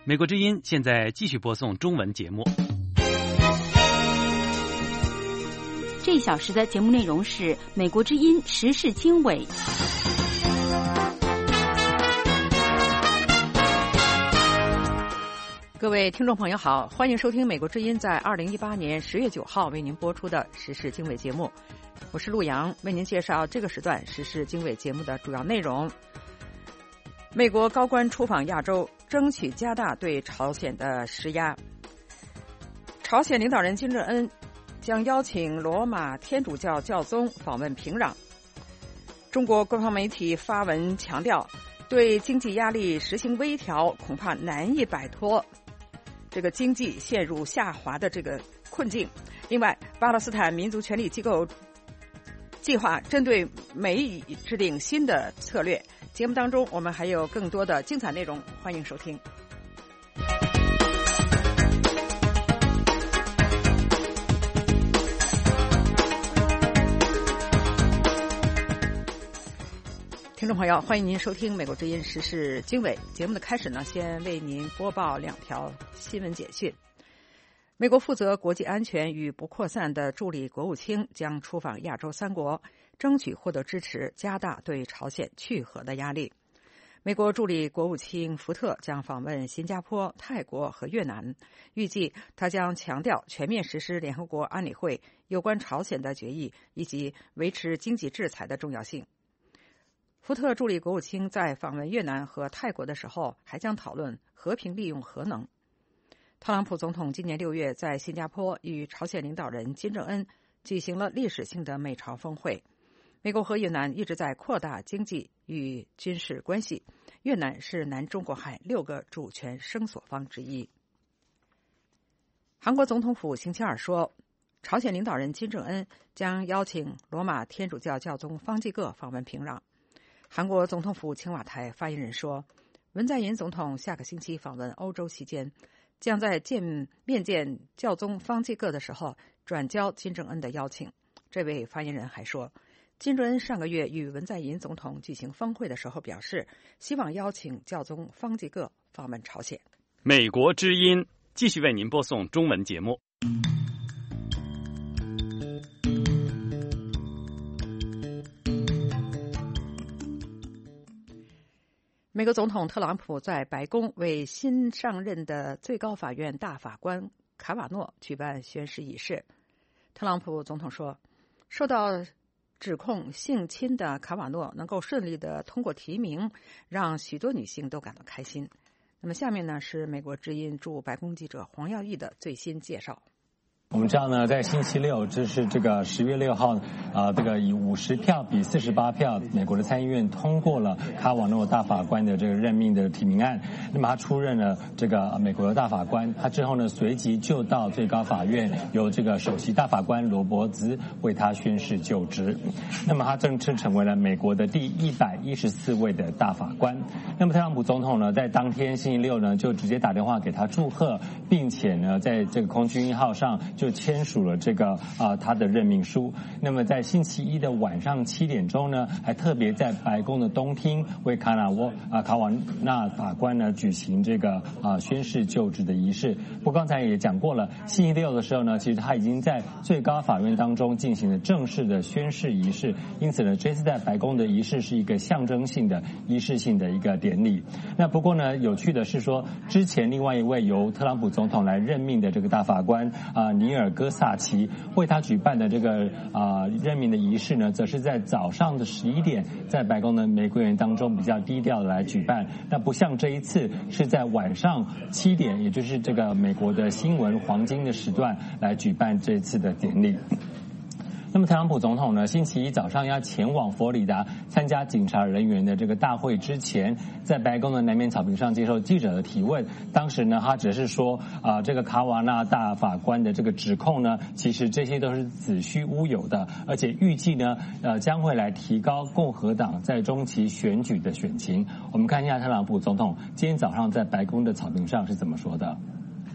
美国之音现在继续播送中文节目。 这一小时的节目内容是美国之音时事经纬。 各位听众朋友好，欢迎收听美国之音在2018年10月9号为您播出的时事经纬节目。我是陆洋，为您介绍这个时段时事经纬节目的主要内容。美国高官出访亚洲，争取加大对朝鲜的施压。朝鲜领导人金正恩将邀请罗马天主教教宗访问平壤。中国官方媒体发文强调，对经济压力实行微调恐怕难以摆脱这个经济陷入下滑的这个困境。另外，巴勒斯坦民族权利机构计划针对美以制定新的策略。节目当中我们还有更多的精彩内容，欢迎收听。听众朋友，欢迎您收听美国之音时事经纬。节目的开始呢，先为您播报2条新闻简讯。美国负责国际安全与不扩散的助理国务卿将出访亚洲3国，争取获得支持，加大对朝鲜去核的压力。美国助理国务卿福特将访问新加坡、泰国和越南，预计他将强调全面实施联合国安理会有关朝鲜的决议以及维持经济制裁的重要性。福特助理国务卿在访问越南和泰国的时候，还将讨论和平利用核能。特朗普总统今年6月在新加坡与朝鲜领导人金正恩举行了历史性的美朝峰会。美国和越南一直在扩大经济与军事关系，越南是南中国海6个主权声索方之一。韩国总统府星期二说，朝鲜领导人金正恩将邀请罗马天主教教宗方济各访问平壤。韩国总统府青瓦台发言人说，文在寅总统下个星期访问欧洲期间，将在面见教宗方济各的时候转交金正恩的邀请。这位发言人还说，金正恩上个月与文在寅总统举行峰会的时候表示，希望邀请教宗方济各访问朝鲜。 美国之音继续为您播送中文节目。 美国总统特朗普在白宫为新上任的最高法院大法官卡瓦诺举办宣誓仪式。特朗普总统说，受到指控性侵的卡瓦诺能够顺利的通过提名，让许多女性都感到开心。那么下面呢，是美国之音驻白宫记者黄耀义的最新介绍。 我们知道呢，在星期六，这是这个10月6号，这个以50票比48票，美国的参议院通过了卡瓦诺大法官的这个任命的提名案。那么他出任了这个美国的大法官，他之后呢，随即就到最高法院，由这个首席大法官罗伯兹为他宣誓就职。那么他正式成为了美国的第114位的大法官。那么特朗普总统呢，在当天星期六呢，就直接打电话给他祝贺，并且呢，在这个空军1号上就签署了这个他的任命书。那么在星期一的晚上7点钟呢，还特别在白宫的东厅为卡瓦纳法官呢举行这个宣誓就职的仪式。不过刚才也讲过了，星期六的时候呢，其实他已经在最高法院当中进行了正式的宣誓仪式，因此呢，这次在白宫的仪式是一个象征性的仪式性的一个典礼。那不过呢，有趣的是说，之前另外一位由特朗普总统来任命的这个大法官尼尔戈萨奇为他举办的这个任命的仪式呢，则是在早上的11点，在白宫的玫瑰园当中比较低调的来举办。那不像这一次是在晚上7点，也就是这个美国的新闻黄金的时段来举办这次的典礼。那么特朗普总统呢，星期一早上要前往佛罗里达参加警察人员的这个大会之前，在白宫的南面草坪上接受记者的提问。当时呢，他只是说这个卡瓦纳大法官的这个指控呢，其实这些都是子虚乌有的，而且预计呢将会来提高共和党在中期选举的选情。我们看一下特朗普总统今天早上在白宫的草坪上是怎么说的。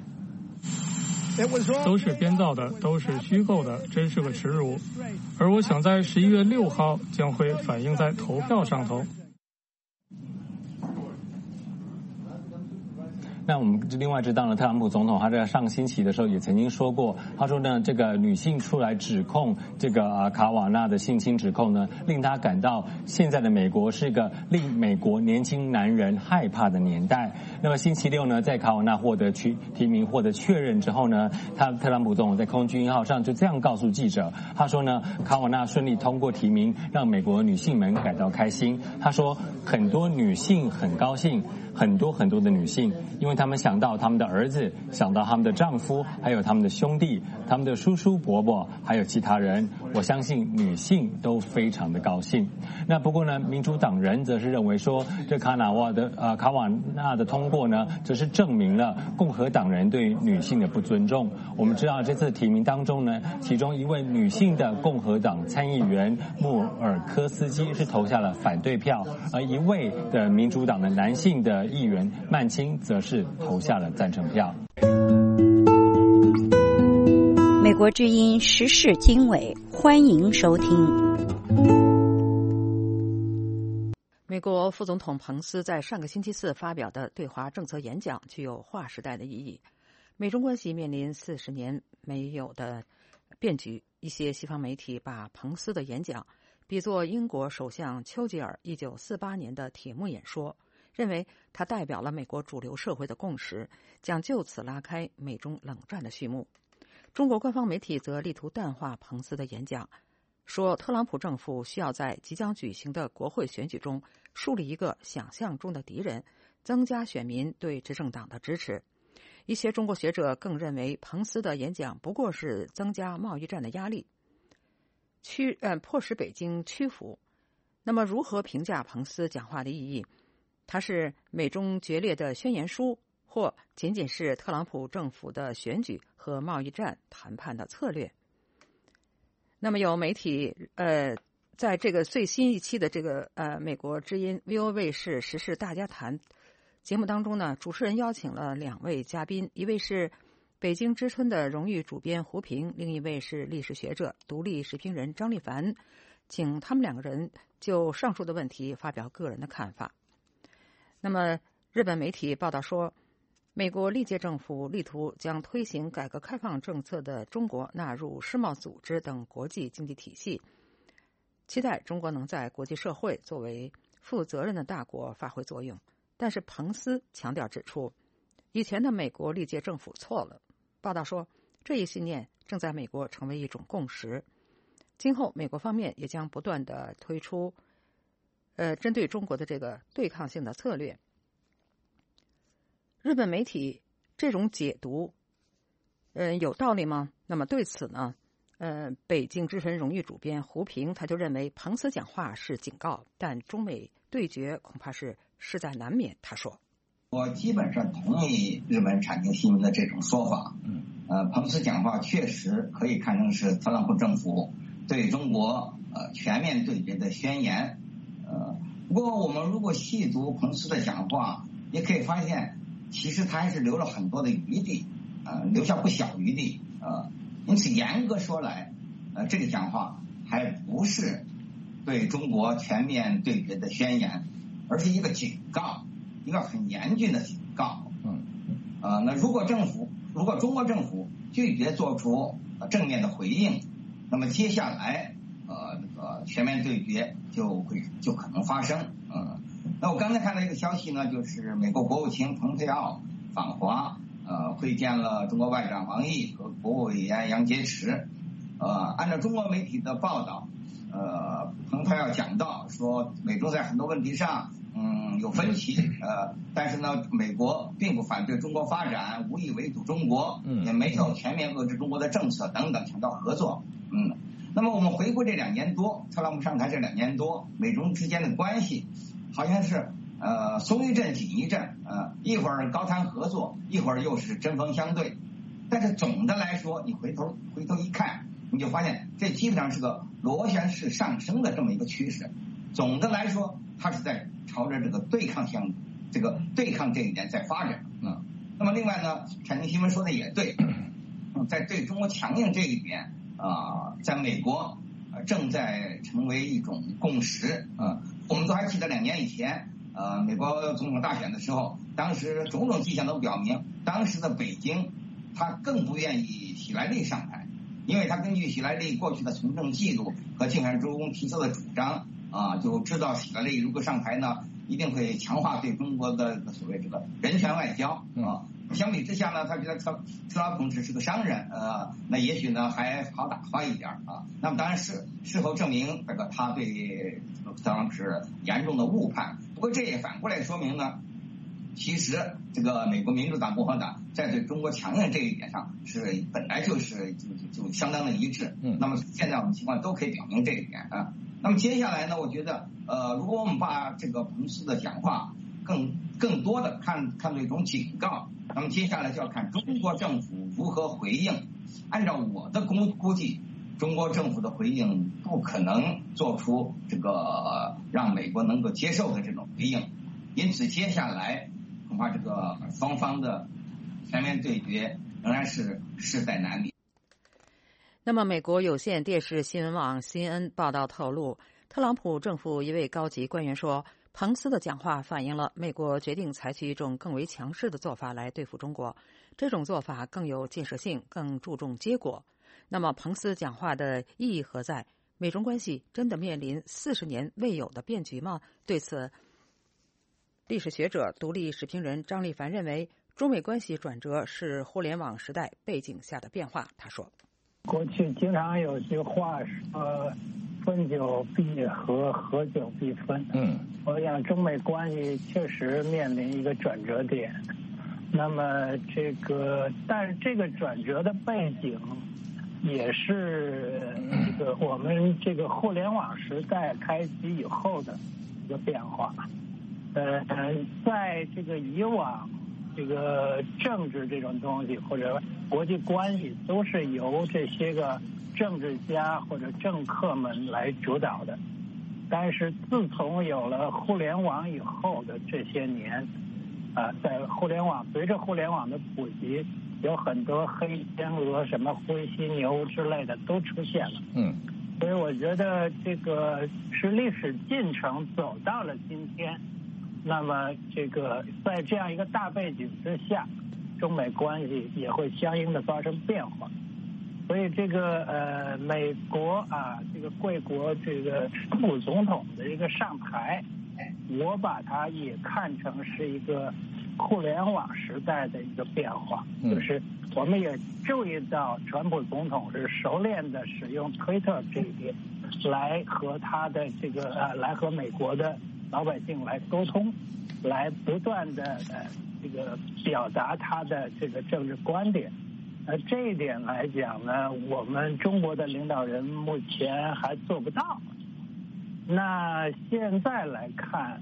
都是编造的，都是虚构的，真是个耻辱。而我想在11月6号将会反映在投票上头。 那我们另外知道呢，特朗普总统他在上星期的时候也曾经说过，他说呢，这个女性出来指控这个卡瓦纳的性侵指控呢，令他感到现在的美国是一个令美国年轻男人害怕的年代。那么星期六呢，在卡瓦纳获得提名获得确认之后呢，特朗普总统在空军1号上就这样告诉记者，他说呢，卡瓦纳顺利通过提名，让美国女性们感到开心。他说很多女性很高兴，很多的女性，因为他们想到他们的儿子，想到他们的丈夫，还有他们的兄弟，他们的叔叔伯伯，还有其他人，我相信女性都非常的高兴。那不过呢，民主党人则是认为说，这卡瓦纳的通过呢，则是证明了共和党人对女性的不尊重。我们知道这次提名当中呢，其中一位女性的共和党参议员穆尔科斯基是投下了反对票，而一位的民主党的男性的议员曼青则是投下了赞成票。 美国之音时事经纬，欢迎收听。 美国副总统彭斯在上个星期四发表的对华政策演讲具有划时代的意义。美中关系面临40年没有的变局，一些西方媒体把彭斯的演讲比作英国首相丘吉尔1948年的铁幕演说，认为它代表了美国主流社会的共识，将就此拉开美中冷战的序幕。中国官方媒体则力图淡化彭斯的演讲，说特朗普政府需要在即将举行的国会选举中树立一个想象中的敌人，增加选民对执政党的支持。一些中国学者更认为彭斯的演讲不过是增加贸易战的压力，迫使北京屈服。那么如何评价彭斯讲话的意义？它是美中决裂的宣言书，或仅仅是特朗普政府的选举和贸易战谈判的策略？那么有媒体在这个最新一期的这个美国之音 VOA 卫视时事大家谈节目当中呢，主持人邀请了2位嘉宾，一位是北京之春的荣誉主编胡平，另一位是历史学者、独立时评人张立凡，请他们2个人就上述的问题发表个人的看法。那么日本媒体报道说，美国历届政府力图将推行改革开放政策的中国纳入世贸组织等国际经济体系，期待中国能在国际社会作为负责任的大国发挥作用。但是彭斯强调指出，以前的美国历届政府错了。报道说，这一信念正在美国成为一种共识，今后美国方面也将不断地推出针对中国的这个对抗性的策略。日本媒体这种解读有道理吗？那么对此呢，北京之春荣誉主编胡平他就认为，彭斯讲话是警告，但中美对决恐怕是势在难免。他说， 我基本上同意日本产经新闻的这种说法。彭斯讲话确实可以看成是特朗普政府对中国全面对决的宣言。不过我们如果细读彭斯的讲话，也可以发现其实他还是留了很多的余地，留下不小余地。因此严格说来，这个讲话还不是对中国全面对决的宣言，而是一个警告，一个很严峻的警告。那如果中国政府拒绝做出正面的回应，那么接下来全面对决就可能发生。那我刚才看到一个消息呢，就是美国国务卿蓬佩奥访华，会见了中国外长王毅和国务委员杨洁篪。按照中国媒体的报道，蓬佩奥讲到说，美中在很多问题上有分歧，但是呢，美国并不反对中国发展，无意围堵中国，也没有全面遏制中国的政策等等，强调合作。那么我们回顾这2年多，特朗普上台这2年多，美中之间的关系好像是松一阵紧一阵，一会儿高谈合作，一会儿又是针锋相对。但是总的来说，你回头一看，你就发现这基本上是个螺旋式上升的这么一个趋势。总的来说，它是在朝着这个对抗这一点在发展。那么另外呢，产经新闻说的也对，在对中国强硬这一点在美国正在成为一种共识。我们都还记得2年以前美国总统大选的时候，当时种种迹象都表明，当时的北京他更不愿意希拉里上台，因为他根据希拉里过去的从政记录和竞选中提出的主张就知道希拉里如果上台呢，一定会强化对中国的所谓这个人权外交相比之下呢，他觉得特朗普只是个商人，那也许呢还好打发一点那么当然事后证明这个他对特朗普是严重的误判。不过这也反过来说明呢，其实这个美国民主党、共和党在对中国强硬这一点上是本来就相当的一致。那么现在我们情况都可以表明这一点那么接下来呢，我觉得如果我们把这个彭斯的讲话更多的看作一种警告，那么接下来就要看中国政府如何回应。按照我的估计，中国政府的回应不可能做出这个让美国能够接受的这种回应，因此接下来恐怕这个双方的全面对决仍然是势在难免。 那么美国有线电视新闻网 CNN 报道透露，特朗普政府一位高级官员说，彭斯的讲话反映了美国决定采取一种更为强势的做法来对付中国，这种做法更有建设性，更注重结果。那么彭斯讲话的意义何在？美中关系真的面临40年未有的变局吗？对此，历史学者、独立时评人张立凡认为，中美关系转折是互联网时代背景下的变化。他说， 过去经常有句话说分久必合，合久必分。我想中美关系确实面临一个转折点。那么但是这个转折的背景也是我们这个互联网时代开启以后的一个变化。在这个以往，这个政治这种东西或者国际关系都是由这些个政治家或者政客们来主导的，但是自从有了互联网以后的这些年，在随着互联网的普及，有很多黑天鹅、什么灰犀牛之类的都出现了。所以我觉得这个是历史进程走到了今天。那么在这样一个大背景之下，中美关系也会相应的发生变化。所以美国贵国川普总统的一个上台，我把它也看成是一个互联网时代的一个变化。就是我们也注意到川普总统是熟练的使用推特这一点来和他的来和美国的老百姓来沟通，来不断的表达他的政治观点。这一点来讲呢，我们中国的领导人目前还做不到。那现在来看，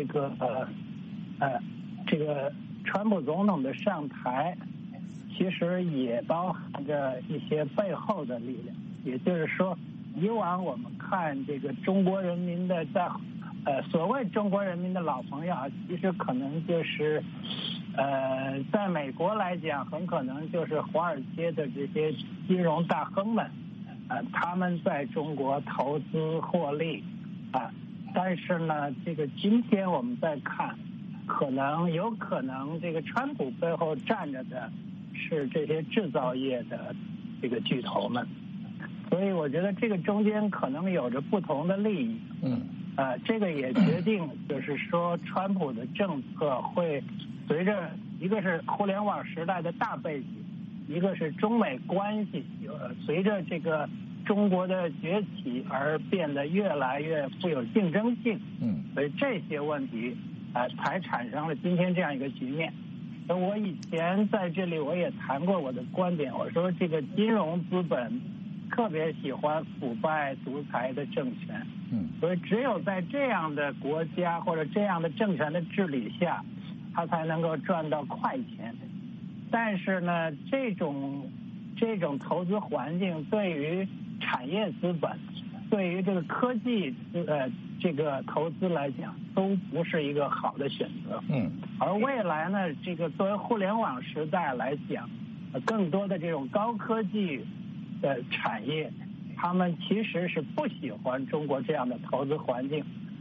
川普总统的上台，其实也包含着一些背后的力量。也就是说，以往我们看中国人民的所谓中国人民的老朋友其实可能就是在美国来讲，很可能就是华尔街的这些金融大亨们，他们在中国投资获利但是呢，今天我们再看，有可能川普背后站着的是这些制造业的巨头们，所以我觉得中间可能有着不同的利益。这个也决定，就是说，川普的政策会随着一个是互联网时代的大背景，一个是中美关系随着中国的崛起而变得越来越富有竞争性。所以这些问题才产生了今天这样一个局面。我以前在这里我也谈过我的观点，我说金融资本特别喜欢腐败独裁的政权。所以只有在这样的国家或者这样的政权的治理下，他才能够赚到快钱。但是呢，这种投资环境对于产业资本，对于科技投资来讲，都不是一个好的选择。而未来呢，作为互联网时代来讲，更多的这种高科技的产业，他们其实是不喜欢中国这样的投资环境，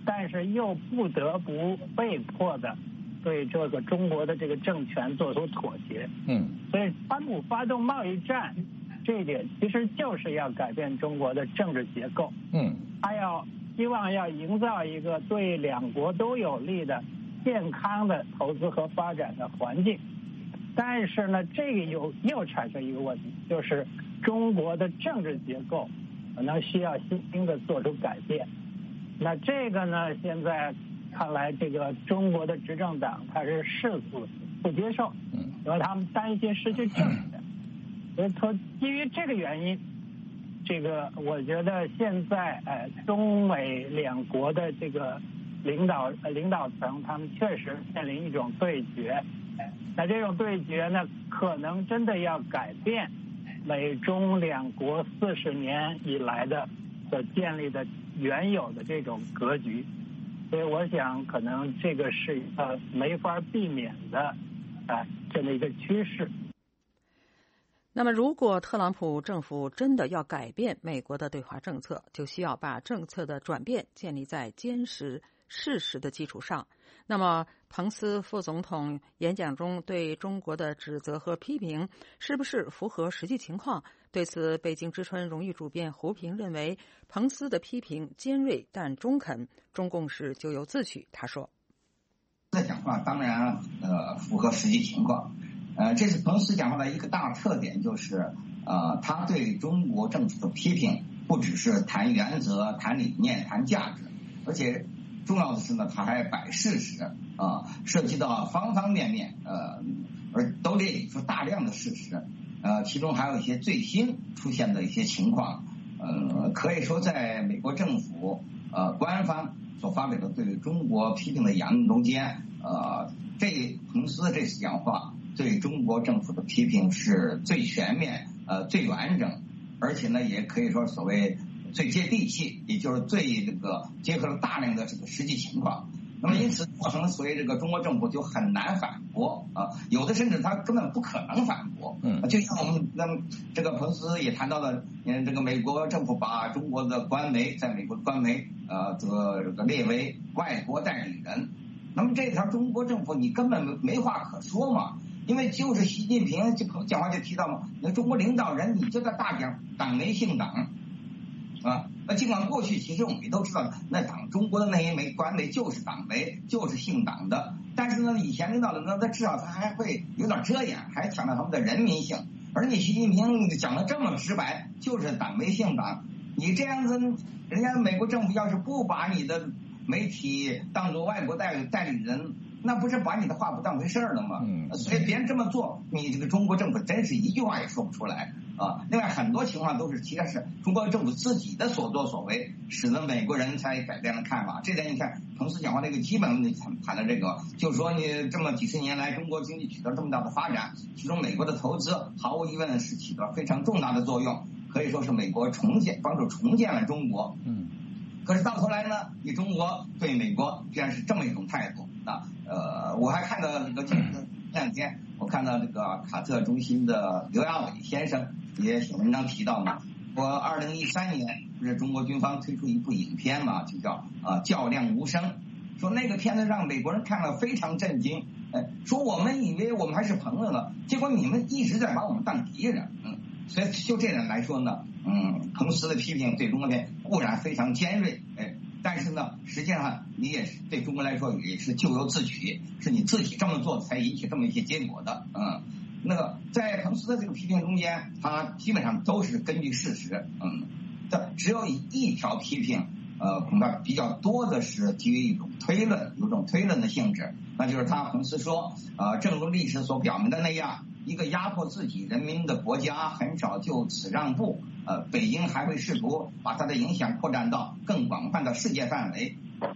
但是又不得不被迫的对这个中国的这个政权做出妥协。所以川普发动贸易战，这一点其实就是要改变中国的政治结构。他希望要营造一个对两国都有利的健康的投资和发展的环境。但是呢，这个又产生一个问题，就是中国的政治结构可能需要新的做出改变。那这个呢，现在看来这个中国的执政党他是誓死不接受，因为他们担心失去政权。所以说基于这个原因，这个我觉得现在中美两国的这个领导层他们确实面临一种对决。那这种对决呢，可能真的要改变美中两国40年以来的所建立的原有的这种格局。所以我想可能这个是一个没法避免的这么一个趋势。 那么如果特朗普政府真的要改变美国的对华政策，就需要把政策的转变建立在坚实事实的基础上。那么彭斯副总统演讲中对中国的指责和批评是不是符合实际情况？对此，北京之春荣誉主编胡平认为，彭斯的批评尖锐但中肯，中共是咎由自取。他说， 这讲话当然符合实际情况。这是彭斯讲话的一个大特点，就是他对中国政府的批评不只是谈原则、谈理念、谈价值，而且重要的是呢，他还摆事实涉及到方方面面，而都列举出大量的事实，其中还有一些最新出现的一些情况，可以说在美国政府官方所发表的对中国批评的言论中间，彭斯这次讲话对中国政府的批评是最全面、最完整，而且呢，也可以说所谓最接地气，也就是最结合了大量的这个实际情况。那么因此造成了所谓这个中国政府就很难反驳有的甚至他根本不可能反驳。就像我们这个彭斯也谈到了，这个美国政府把中国的官媒在美国的官媒这个列为外国代理人。那么这条中国政府你根本没话可说嘛，因为就是习近平讲话就提到嘛，那中国领导人你就在大讲党媒姓党那尽管过去其实我们也都知道，那中国的那些官媒就是党媒，就是姓党的，但是呢，以前领导人呢，他至少他还会有点遮掩，还强调他们的人民性。而你习近平讲的这么直白，就是党媒姓党，你这样子，人家美国政府要是不把你的媒体当作外国代理人，那不是把你的话不当回事了吗？所以别人这么做，你这个中国政府真是一句话也说不出来另外很多情况都是其实是中国政府自己的所作所为，使得美国人才改变了看法。这点你看彭斯讲话那个基本谈的这个，就是说你这么几十年来中国经济取得这么大的发展，其中美国的投资毫无疑问是起到非常重大的作用，可以说是美国帮助重建了中国。可是到头来呢，你中国对美国居然是这么一种态度我还看到前两天我看到这个卡特中心的刘亚伟先生也写文章提到嘛，我2013年不是中国军方推出一部影片嘛，就叫较量无声，说那个片子让美国人看了非常震惊，说我们以为我们还是朋友呢，结果你们一直在把我们当敌人。所以就这点来说呢，彭斯的批评对中国片固然非常尖锐，但是呢，实际上你也是对中国来说也是咎由自取，是你自己这么做才引起这么一些结果的。那个在彭斯的这个批评中间，他基本上都是根据事实，只有一条批评，恐怕比较多的是基于一种推论，有种推论的性质，那就是彭斯说，正如历史所表明的那样，一个压迫自己人民的国家很少就此让步，北京还会试图把它的影响扩展到更广泛的世界范围。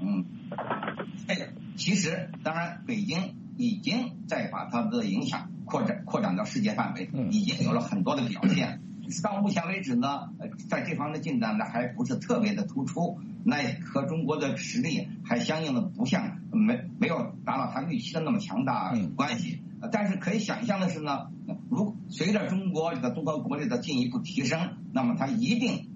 其实当然北京已经在把它的影响扩展到世界范围，已经有了很多的表现。到目前为止呢，在这方面的进展呢还不是特别的突出，那和中国的实力还相应的不像没有达到他预期的那么强大关系。但是可以想象的是呢，随着中国这个综合国力的进一步提升，那么它一定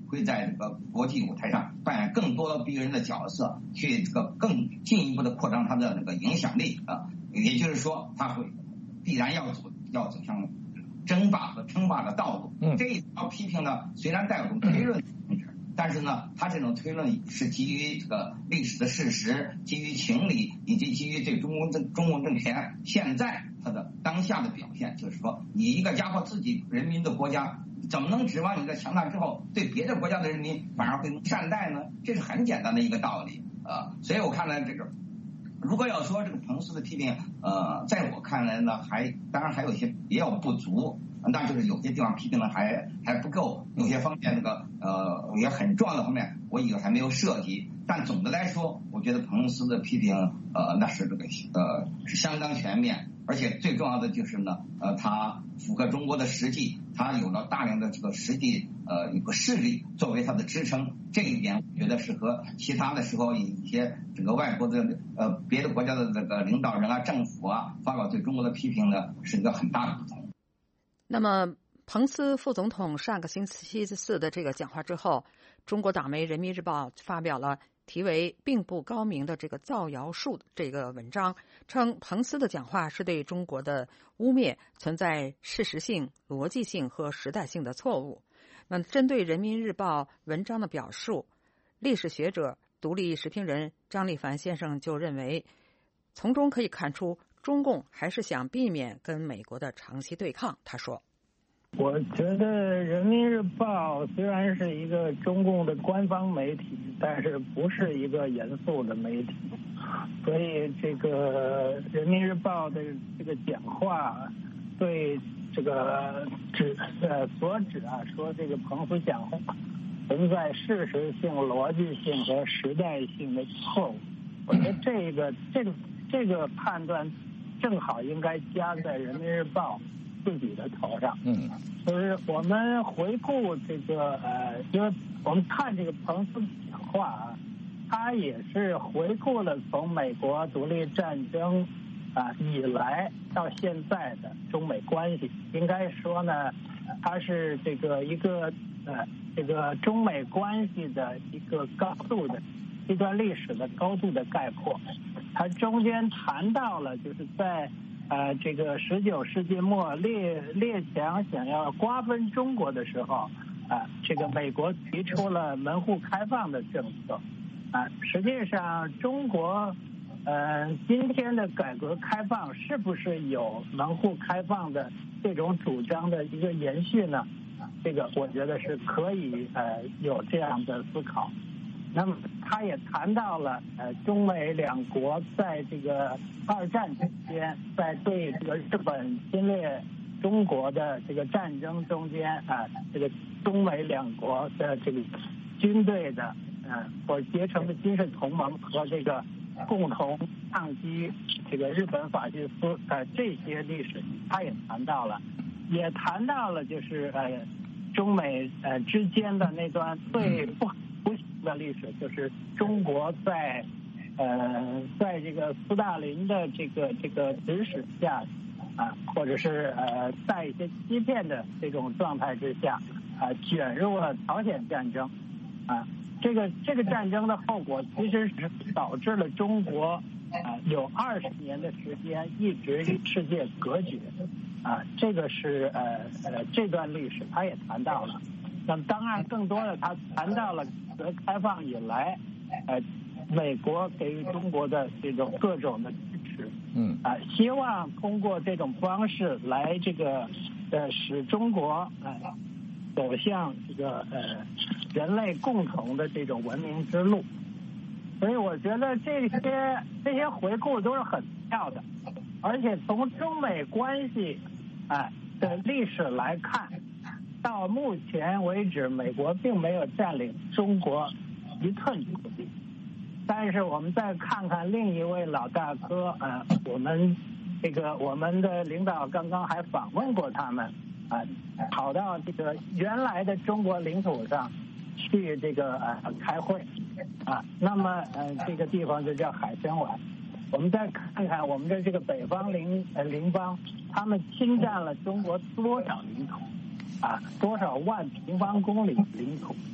会在这个国际舞台上扮演更多的逼人的角色，去这个更进一步的扩张它的那个影响力啊。也就是说，它会必然要走向争霸和称霸的道路。这一条批评呢，虽然带有种推论性质，但是呢，它这种推论是基于这个历史的事实，基于情理，以及基于对中共政权现在它的当下的表现。就是说，你一个压迫自己人民的国家，怎么能指望你在强大之后对别的国家的人民反而会善待呢？这是很简单的一个道理啊。所以我看来这个。如果要说这个彭斯的批评，在我看来呢，当然还有一些也有不足，那就是有些地方批评的还不够，有些方面也很重要的方面，我以为还没有涉及。但总的来说，我觉得彭斯的批评，那是这个是相当全面，而且最重要的就是呢，他符合中国的实际，他有了大量的这个实际一个势力作为他的支撑，这一点我觉得是和其他的时候一些整个外国的别的国家的这个领导人啊、政府啊发表对中国的批评呢，是一个很大的不同。 那么彭斯副总统上个星期四的这个讲话之后，中国党媒《人民日报》发表了题为“并不高明”的这个造谣术这个文章，称彭斯的讲话是对中国的污蔑，存在事实性、逻辑性和时代性的错误。那针对《人民日报》文章的表述，历史学者、独立时评人张立凡先生就认为，从中可以看出中共还是想避免跟美国的长期对抗。他说， 我觉得《人民日报》虽然是一个中共的官方媒体，但是不是一个严肃的媒体，所以这个《人民日报》的这个讲话对这个所指说这个彭斯讲话存在事实性、逻辑性和时代性的错误，我觉得这个判断正好应该加在《人民日报》自己的头上。就是我们回顾这个因为我们看这个彭斯讲话他也是回顾了从美国独立战争以来到现在的中美关系。应该说呢，它是这个一个这个中美关系的一个高度的一段历史的高度的概括。它中间谈到了就是在这个19世纪末列强想要瓜分中国的时候这个美国提出了门户开放的政策实际上中国今天的改革开放是不是有门户开放的这种主张的一个延续呢？这个我觉得是可以有这样的思考。那么他也谈到了中美两国在这个二战期间，在对这个日本侵略中国的这个战争中间这个中美两国的这个军队的所结成的军事同盟和这个共同抗击这个日本法西斯这些历史他也谈到了，也谈到了就是中美之间的那段最不幸的历史，就是中国在这个斯大林的这个指使下或者是在一些欺骗的这种状态之下卷入了朝鲜战争这个战争的后果其实是导致了中国有20年的时间一直与世界隔绝这个是这段历史他也谈到了。那么当然更多的他谈到了改革开放以来美国给予中国的这种各种的支持希望通过这种方式来这个使中国走向这个人类共同的这种文明之路。所以我觉得这些回顾都是很重要的，而且从中美关系的历史来看，到目前为止美国并没有占领中国一寸土地。但是我们再看看另一位老大哥我们的领导刚刚还访问过他们跑到这个原来的中国领土上去这个开会那么这个地方就叫海参崴。我们再看看我们的这个北方邻邦，他们侵占了中国多少领土多少万平方公里领土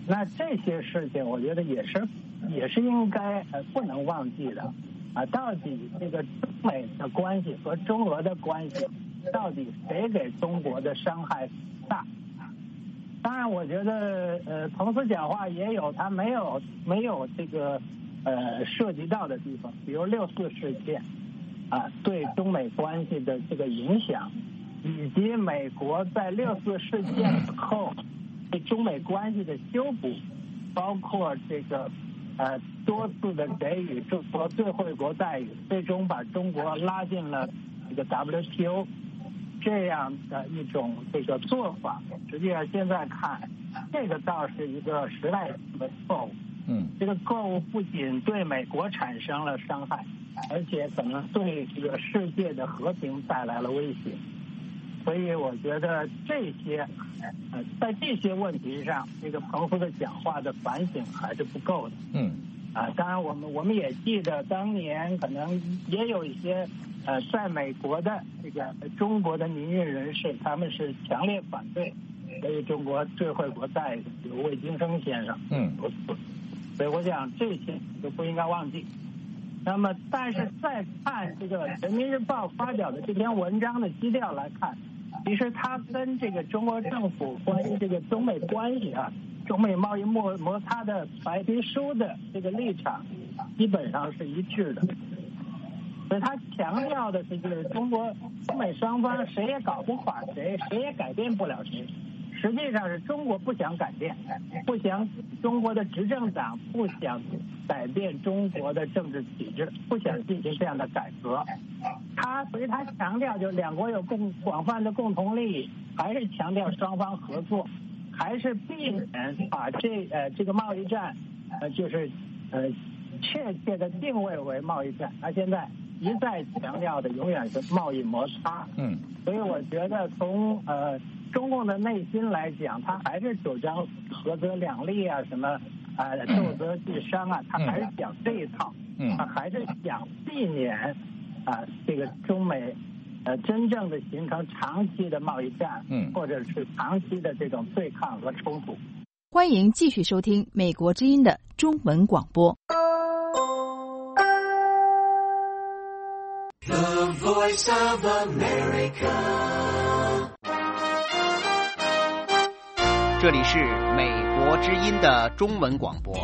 那这些事情我觉得也是应该不能忘记的啊。到底这个中美的关系和中俄的关系，到底谁给中国的伤害大？当然，我觉得彭斯讲话也有他没有这个涉及到的地方，比如6·4事件啊对中美关系的这个影响，以及美国在6·4事件后对中美关系的修补，包括这个多次的给予中国最惠国待遇，最终把中国拉进了这个 WTO。这样的一种这个做法，实际上现在看，这个倒是一个时代性的错误。这个错误不仅对美国产生了伤害，而且可能对这个世界的和平带来了威胁。所以我觉得这些，在这些问题上，这个彭斯的讲话的反省还是不够的。当然我们也记得当年可能也有一些在美国的这个中国的民运人士，他们是强烈反对给予中国最惠国待遇的，比如魏京生先生。所以我想这些都不应该忘记。那么，但是再看这个《人民日报》发表的这篇文章的基调来看，其实它跟这个中国政府关于这个中美关系中美贸易摩擦的白皮书的这个立场基本上是一致的。所以他强调的是，就是中美双方谁也搞不垮谁，谁也改变不了谁。实际上是中国不想改变，中国的执政党不想改变中国的政治体制，不想进行这样的改革。所以他强调，就两国有广泛的共同利益，还是强调双方合作，还是避免把这个贸易战就是确切的定位为贸易战。他现在一再强调的永远是贸易摩擦。所以我觉得从中共的内心来讲，他还是主张合则两利啊，什么斗则俱伤啊，他还是讲这一套。他还是想避免这个中美真正的形成长期的贸易战，或者是长期的这种对抗和冲突。 欢迎继续收听美国之音的中文广播。 The Voice of America。 这里是美国之音的中文广播。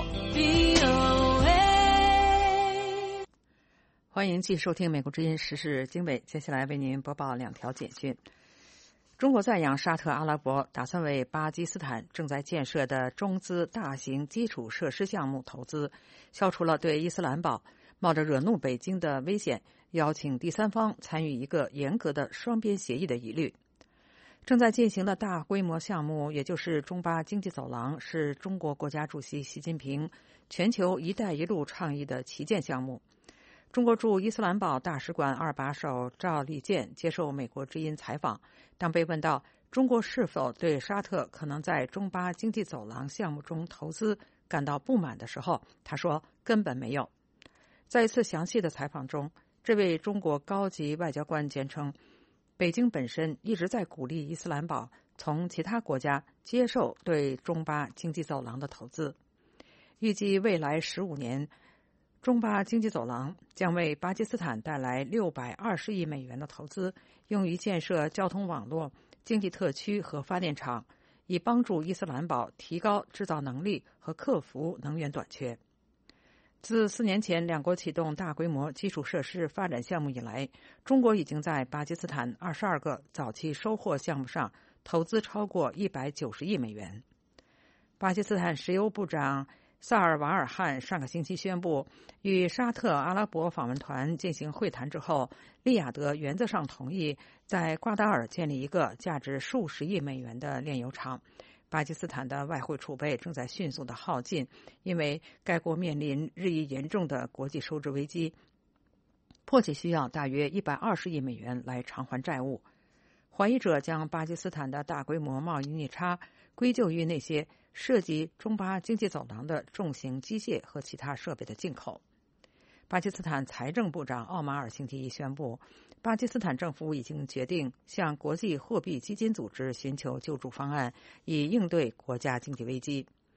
欢迎继续收听美国之音时事经纬，接下来为您播报2条简讯。中国赞扬沙特阿拉伯打算为巴基斯坦正在建设的中资大型基础设施项目投资，消除了对伊斯兰堡冒着惹怒北京的危险邀请第三方参与一个严格的双边协议的疑虑。正在进行的大规模项目，也就是中巴经济走廊，是中国国家主席习近平全球“一带一路”倡议的旗舰项目。中国驻伊斯兰堡大使馆二把手赵立坚接受美国之音采访，当被问到中国是否对沙特可能在中巴经济走廊项目中投资感到不满的时候，他说根本没有。在一次详细的采访中，这位中国高级外交官坚称，北京本身一直在鼓励伊斯兰堡从其他国家接受对中巴经济走廊的投资。预计未来15年，中巴经济走廊将为巴基斯坦带来620亿美元的投资，用于建设交通网络、经济特区和发电厂，以帮助伊斯兰堡提高制造能力和克服能源短缺。自4年前两国启动大规模基础设施发展项目以来，中国已经在巴基斯坦22个早期收获项目上投资超过190亿美元。巴基斯坦石油部长萨尔瓦尔汗上个星期宣布，与沙特阿拉伯访问团进行会谈之后，利雅得原则上同意在瓜达尔建立一个价值数十亿美元的炼油厂。巴基斯坦的外汇储备正在迅速的耗尽，因为该国面临日益严重的国际收支危机，迫切需要大约120亿美元来偿还债务。怀疑者将巴基斯坦的大规模贸易逆差归咎于那些涉及中巴经济走廊的重型机械和其他设备的进口。巴基斯坦财政部长奥马尔星期一宣布，巴基斯坦政府已经决定向国际货币基金组织寻求救助方案，以应对国家经济危机。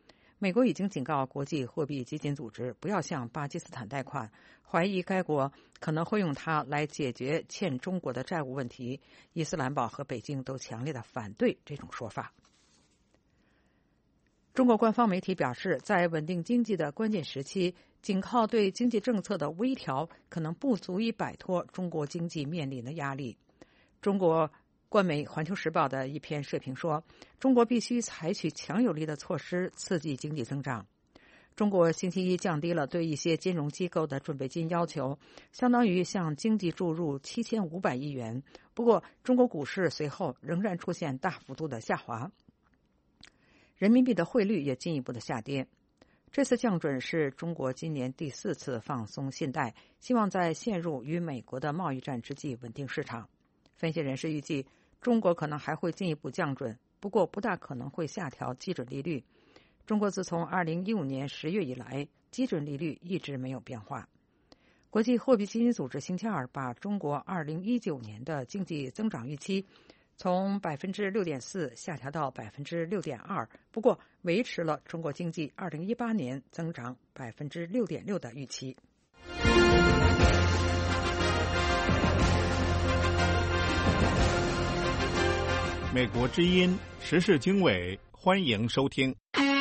美国已经警告国际货币基金组织不要向巴基斯坦贷款，怀疑该国可能会用它来解决欠中国的债务问题。伊斯兰堡和北京都强烈的反对这种说法。中国官方媒体表示，在稳定经济的关键时期，仅靠对经济政策的微调可能不足以摆脱中国经济面临的压力。中国官媒《环球时报》的一篇社评说，中国必须采取强有力的措施刺激经济增长。中国星期一降低了对一些金融机构的准备金要求，相当于向经济注入7500亿元。不过，中国股市随后仍然出现大幅度的下滑，人民币的汇率也进一步的下跌。这次降准是中国今年第4次放松信贷，希望在陷入与美国的贸易战之际稳定市场。分析人士预计，中国可能还会进一步降准，不过不大可能会下调基准利率。中国自从2015年10月以来，基准利率一直没有变化。国际货币基金组织星期二把中国2019年的经济增长预期从 6.4% 下调到 6.2%， 不过维持了中国经济2018年增长 6.6% 的预期。 美国之音时事经纬，欢迎收听。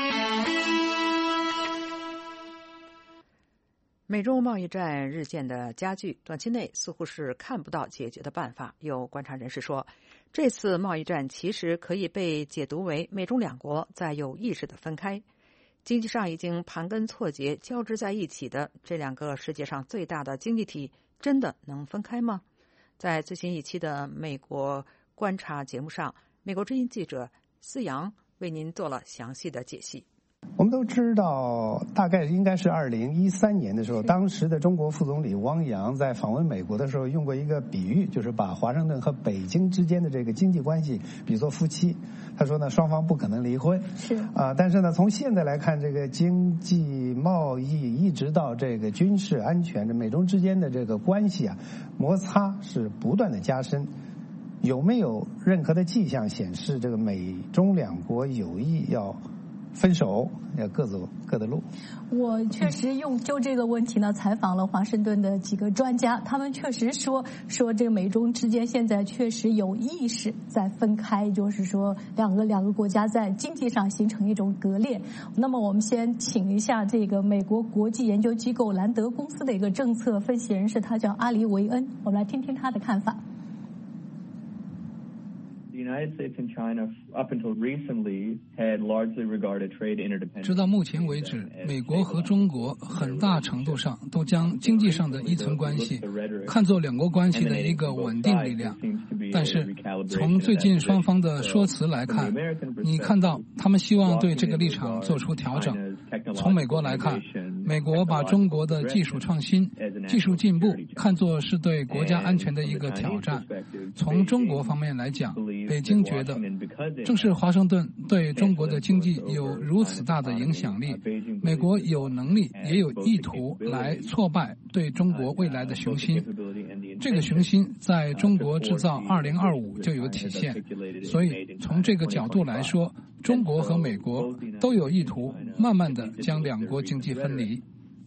美中贸易战日渐的加剧，短期内似乎是看不到解决的办法。有观察人士说，这次贸易战其实可以被解读为美中两国在有意识的分开。经济上已经盘根错节交织在一起的这两个世界上最大的经济体，真的能分开吗？在最新一期的美国观察节目上，美国之音记者思阳为您做了详细的解析。 我们都知道，大概应该是2013年的时候，当时的中国副总理汪洋在访问美国的时候用过一个比喻，就是把华盛顿和北京之间的这个经济关系比作夫妻。他说呢，双方不可能离婚。是但是呢，从现在来看，这个经济贸易一直到这个军事安全，这美中之间的这个关系啊，摩擦是不断的加深。有没有任何的迹象显示，这个美中两国有意要分手，要各走各的路？ 我确实就这个问题呢，采访了华盛顿的几个专家，他们确实说这个美中之间现在确实有意识在分开，就是说两个国家在经济上形成一种割裂。那么我们先请一下这个美国国际研究机构兰德公司的一个政策分析人士，他叫阿里维恩，我们来听听他的看法。 直到目前为止，美国和中国很大程度上都将经济上的依存关系看作两国关系的一个稳定力量。但是从最近双方的说辞来看，你看到他们希望对这个立场做出调整。从美国来看，美国把中国的技术创新、技术进步看作是对国家安全的一个挑战。从中国方面来讲，北京觉得正是华盛顿对中国的经济有如此大的影响力，美国有能力也有意图来挫败对中国未来的雄心。这个雄心在中国制造2025就有体现。所以从这个角度来说，中国和美国都有意图慢慢的将两国经济分离。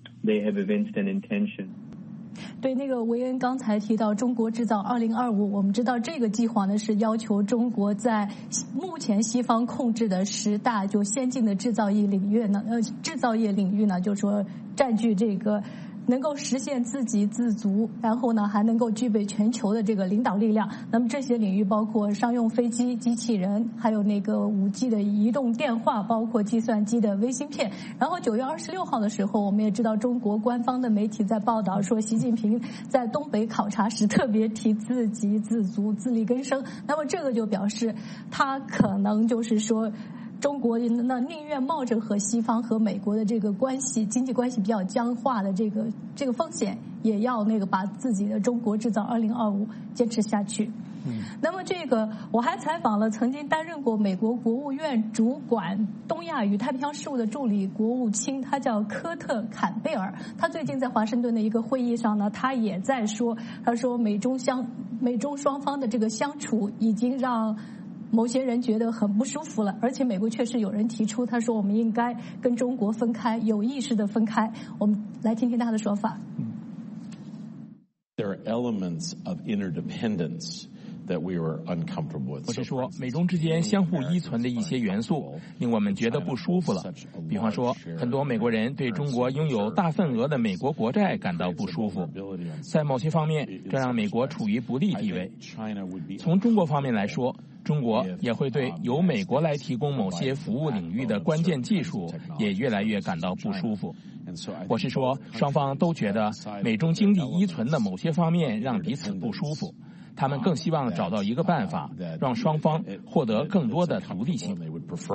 对，那个维恩刚才提到中国制造2025，我们知道这个计划呢是要求中国在目前西方控制的10大就先进的制造业领域呢，就说占据这个能够实现自给自足，然后呢还能够具备全球的这个领导力量。那么这些领域包括商用飞机、机器人，还有那个5G 的移动电话，包括计算机的微芯片。然后9月26号的时候，我们也知道中国官方的媒体在报道说，习近平在东北考察时特别提自给自足、自力更生。那么这个就表示他可能就是说，中国人呢宁愿冒着和西方和美国的这个关系经济关系比较僵化的这个风险，也要把自己的中国制造2025坚持下去。那么我还采访了曾经担任过美国国务院主管东亚与太平洋事务的助理国务卿，他叫科特·坎贝尔。他最近在华盛顿的一个会议上呢，他也在说，他说美中双方的这个相处已经让某些人觉得很不舒服了。而且美国确实有人提出，他说我们应该跟中国分开，有意识的分开。我们来听听他的说法。 There are elements of interdependence that we were uncomfortable with. 我是说，美中之间相互依存的一些元素令我们觉得不舒服了。比方说，很多美国人对中国拥有大份额的美国国债感到不舒服。在某些方面，这让美国处于不利地位。从中国方面来说，中国也会对由美国来提供某些服务领域的关键技术也越来越感到不舒服。我是说，双方都觉得美中经济依存的某些方面让彼此不舒服，他们更希望找到一个办法，让双方获得更多的独立性。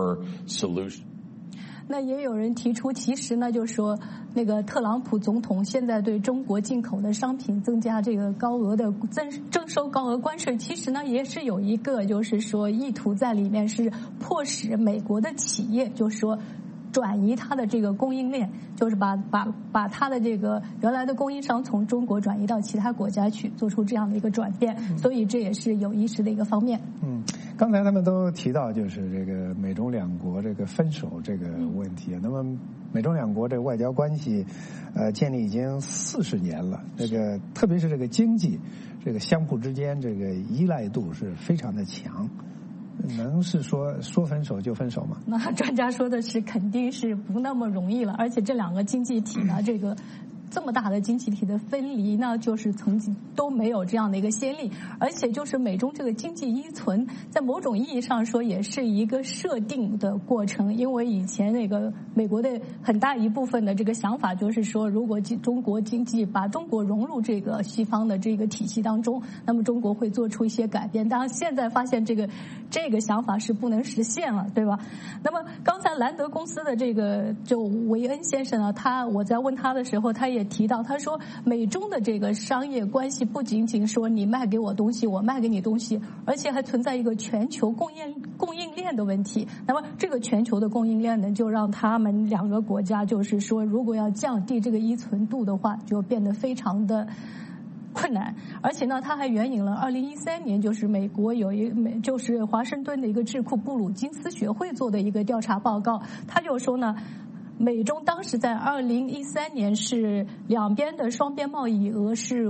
那也有人提出，其实呢，就是说，那个特朗普总统现在对中国进口的商品增加这个高额的征收高额关税，其实呢也是有一个就是说意图在里面，是迫使美国的企业就是说转移它的这个供应链，就是把它的这个原来的供应商从中国转移到其他国家去，做出这样的一个转变，所以这也是有意识的一个方面。 刚才他们都提到就是这个美中两国这个分手这个问题。那么美中两国这个外交关系建立已经40年了，这个特别是这个经济这个相互之间这个依赖度是非常的强。能是说分手就分手吗？ 那专家说的是肯定是不那么容易了，而且这两个经济体呢，这个这么大的经济体的分离呢，就是曾经都没有这样的一个先例，而且就是美中这个经济依存，在某种意义上说也是一个设定的过程，因为以前那个美国的很大一部分的这个想法就是说，如果中国经济把中国融入这个西方的这个体系当中，那么中国会做出一些改变。当然现在发现这个想法是不能实现了，对吧？那么刚才兰德公司的这个就维恩先生呢，我在问他的时候，他也提到，他说美中的这个商业关系不仅仅说你卖给我东西，我卖给你东西，而且还存在一个全球供应链的问题。那么这个全球的供应链呢，就让他们两个国家就是说，如果要降低这个依存度的话，就变得非常的困难。而且呢，他还援引了2013年就是美国就是华盛顿的一个智库布鲁金斯学会做的一个调查报告，他就说呢，美中当时在2013年是两边的双边贸易额是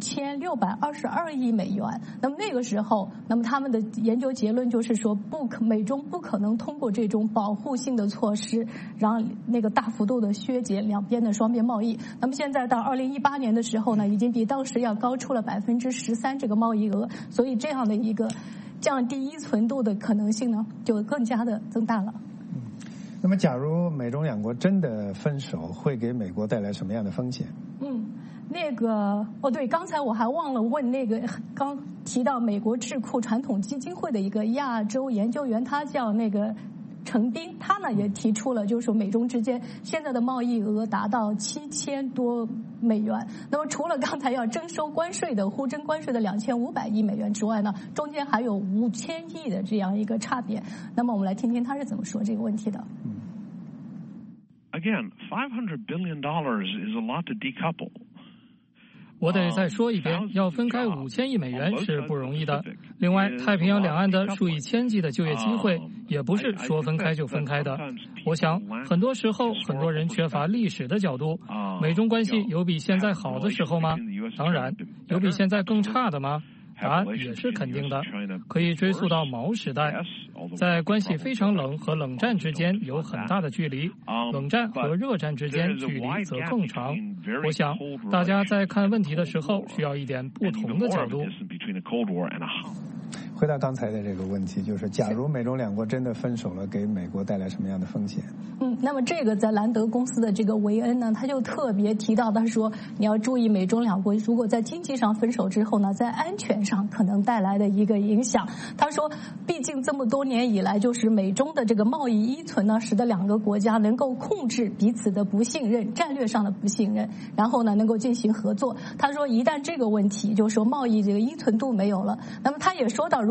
5622亿美元。那么那个时候，那么他们的研究结论就是说，美中不可能通过这种保护性的措施，让那个大幅度的削减两边的双边贸易。那么现在到2018年的时候呢，已经比当时要高出了13%这个贸易额，所以这样的一个降低依存度的可能性呢，就更加的增大了。 那么假如美中两国真的分手，会给美国带来什么样的风险？ 对，刚才我还忘了问那个刚提到美国智库传统基金会的一个亚洲研究员，他叫那个陈斌，他呢也提出了，就是说美中之间现在的贸易额达到7000多美元。那么除了刚才要征收关税的互征关税的2500亿美元之外呢，中间还有5000亿的这样一个差别。那么我们来听听他是怎么说这个问题的。 Again, $500 billion is a lot to decouple. 我得再说一遍，要分开5000亿美元是不容易的。另外，太平洋两岸的数以千计的就业机会，也不是说分开就分开的。我想，很多时候很多人缺乏历史的角度。美中关系有比现在好的时候吗？当然。有比现在更差的吗？答案也是肯定的，可以追溯到毛时代。在关系非常冷和冷战之间有很大的距离，冷战和热战之间距离则更长。我想大家在看问题的时候需要一点不同的角度。 回到刚才的这个问题，就是假如美中两国真的分手了，给美国带来什么样的风险？ 那么这个在兰德公司的这个维恩呢，他就特别提到，他说你要注意美中两国如果在经济上分手之后呢，在安全上可能带来的一个影响。他说毕竟这么多年以来，就是美中的这个贸易依存呢，使得两个国家能够控制彼此的不信任，战略上的不信任，然后呢能够进行合作。他说一旦这个问题就是说贸易这个依存度没有了，那么他也说到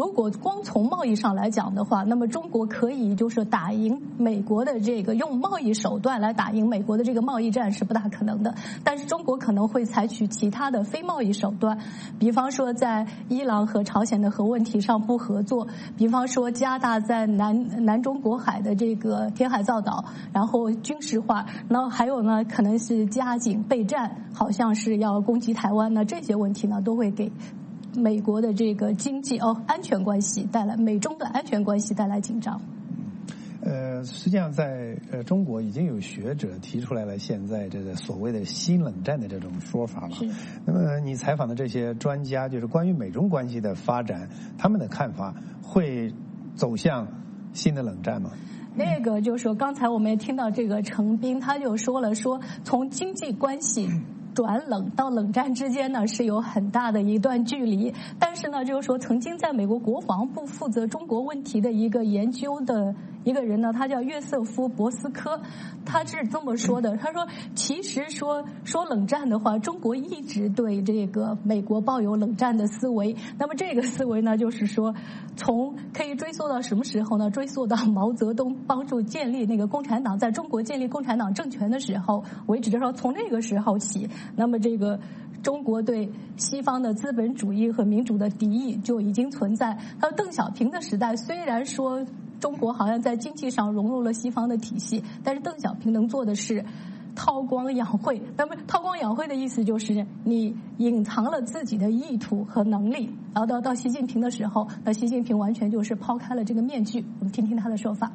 如果光从贸易上来讲的话，那么中国可以就是打赢美国的这个用贸易手段来打赢美国的这个贸易战是不大可能的，但是中国可能会采取其他的非贸易手段，比方说在伊朗和朝鲜的核问题上不合作，比方说加大在南中国海的这个填海造岛，然后军事化，然后还有呢可能是加紧备战，好像是要攻击台湾呢，这些问题呢都会给美国的这个经济安全关系带来美中的安全关系带来紧张。 实际上在中国已经有学者提出来了现在这个所谓的新冷战的这种说法了。那么你采访的这些专家，就是关于美中关系的发展，他们的看法会走向新的冷战吗？ 那个就是说，刚才我们也听到这个程彬他就说了，说从经济关系转冷到冷战之间呢是有很大的一段距离，但是呢就是说曾经在美国国防部负责中国问题的一个研究的一个人呢，他叫约瑟夫·博斯科，他是这么说的，他说其实说冷战的话，中国一直对这个美国抱有冷战的思维，那么这个思维呢就是说从可以追溯到什么时候呢？追溯到毛泽东帮助建立那个共产党，在中国建立共产党政权的时候为止，就是说从那个时候起，那么这个中国对西方的资本主义和民主的敌意就已经存在。到邓小平的时代，虽然说中国好像在经济上融入了西方的体系，但是邓小平能做的是韬光养晦。那么韬光养晦的意思就是你隐藏了自己的意图和能力，然后到习近平的时候，那习近平完全就是抛开了这个面具。我们听听他的说法。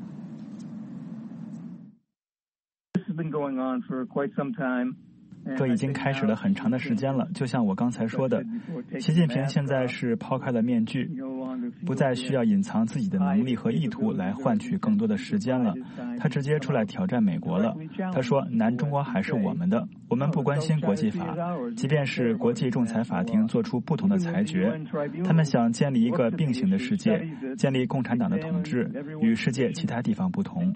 这已经开始了很长的时间了，就像我刚才说的，习近平现在是抛开了面具，不再需要隐藏自己的能力和意图来换取更多的时间了，他直接出来挑战美国了。他说南中国海是我们的，我们不关心国际法，即便是国际仲裁法庭做出不同的裁决，他们想建立一个并行的世界，建立共产党的统治，与世界其他地方不同。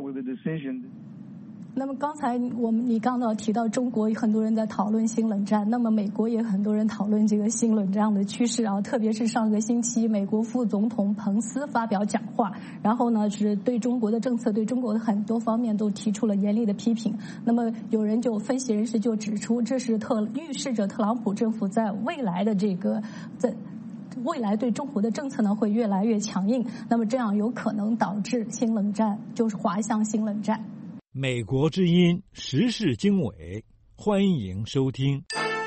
那么刚才你刚刚提到中国很多人在讨论新冷战，那么美国也很多人讨论这个新冷战的趋势啊，特别是上个星期美国副总统彭斯发表讲话，然后呢是对中国的政策对中国的很多方面都提出了严厉的批评。那么有人就分析人士就指出，这是预示着特朗普政府在未来对中国的政策呢会越来越强硬，那么这样有可能导致新冷战就是滑向新冷战。 美国之音时事经纬，欢迎收听。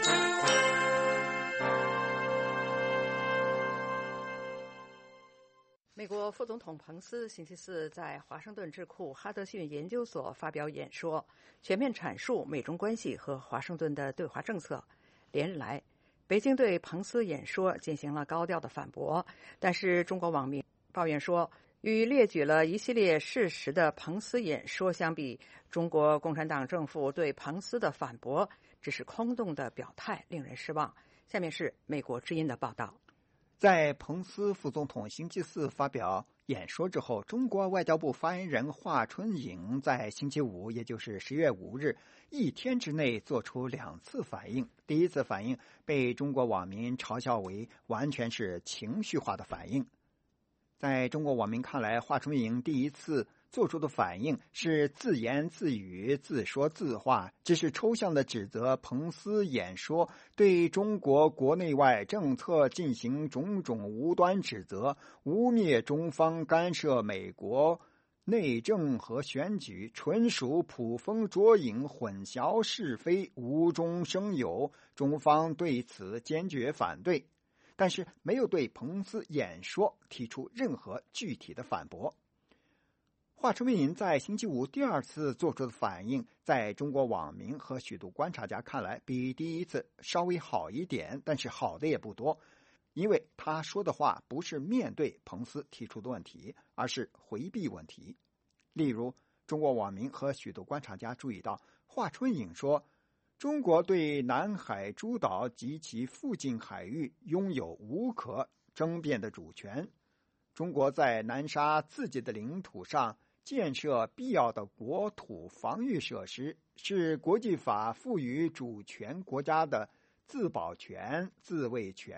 美国副总统彭斯星期四在华盛顿智库哈德逊研究所发表演说，全面阐述美中关系和华盛顿的对华政策。连日来，北京对彭斯演说进行了高调的反驳，但是中国网民抱怨说，与列举了一系列事实的彭斯演说相比，中国共产党政府对彭斯的反驳只是空洞的表态，令人失望。下面是美国之音的报道。 在彭斯副总统星期四发表演说之后，中国外交部发言人华春莹在星期五，也就是10月5日，一天之内做出2次反应。第一次反应被中国网民嘲笑为完全是情绪化的反应。在中国网民看来，华春莹第一次做出的反应是自言自语、自说自话，只是抽象的指责彭斯演说对中国国内外政策进行种种无端指责，污蔑中方干涉美国内政和选举，纯属捕风捉影、混淆是非、无中生有，中方对此坚决反对。但是没有对彭斯演说提出任何具体的反驳。华春莹在星期五第2次做出的反应，在中国网民和许多观察家看来比第一次稍微好一点，但是好的也不多，因为他说的话不是面对彭斯提出的问题，而是回避问题。例如，中国网民和许多观察家注意到，华春莹说，中国对南海诸岛及其附近海域拥有无可争辩的主权，中国在南沙自己的领土上建设必要的国土防御设施，是国际法赋予主权国家的自保权、自卫权，